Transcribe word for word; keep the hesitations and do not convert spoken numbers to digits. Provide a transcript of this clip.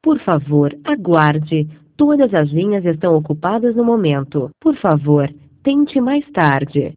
Por favor, aguarde. Todas as linhas estão ocupadas no momento. Por favor, tente mais tarde.